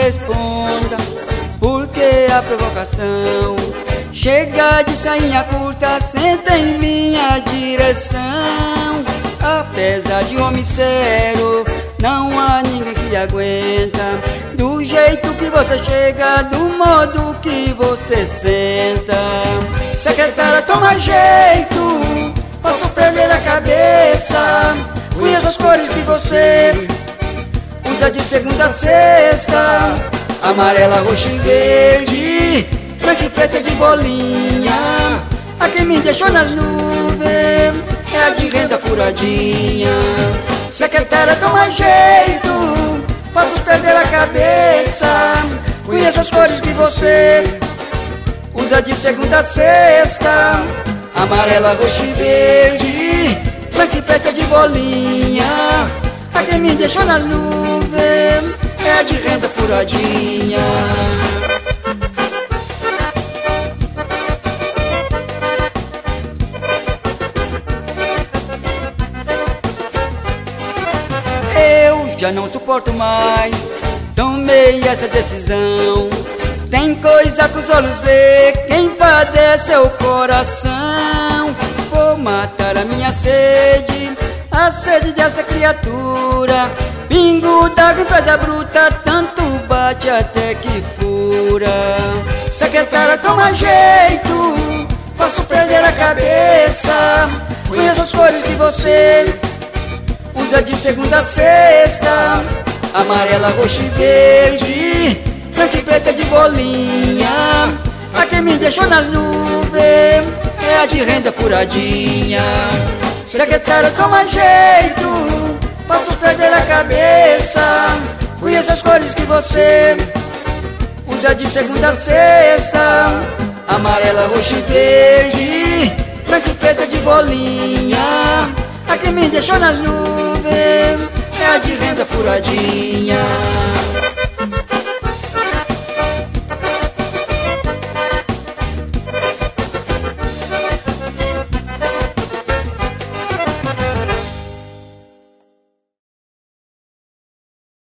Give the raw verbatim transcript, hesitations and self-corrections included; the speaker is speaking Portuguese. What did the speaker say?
responda por que a provocação. Chega de sainha curta, senta em minha direção. Apesar de homem sério, não há ninguém que aguenta. Do jeito que você chega, do modo que você senta. Secretária, toma jeito, posso perder a cabeça. Conheço as cores que você usa de segunda a sexta: amarela, roxa e verde, branca e preta de bolinha. A que me deixou nas nuvens é a de renda furadinha. Secretária, toma jeito, posso perder a cabeça. Conheço as cores que você usa de segunda a sexta: amarela, roxa e verde, branca e preta de bolinha. A que me deixou nas nuvens é a de renda furadinha. Eu já não suporto mais, tomei essa decisão. Tem coisa que os olhos vê, quem padece é o coração. Vou matar a minha sede, a sede dessa criatura. Pingo d'água em pedra bruta, tanto bate até que fura. Secretária, toma jeito, posso perder a cabeça. Conheço as cores que você usa de segunda a sexta: amarela, roxa e verde, branca e preta de bolinha. A que me deixou nas nuvens é a de renda furadinha. Secretária, toma jeito, posso perder a cabeça. Conheço as cores que você usa de segunda a sexta: amarela, roxa e verde, branca e preta de bolinha. A que me deixou nas nuvens é a de renda furadinha.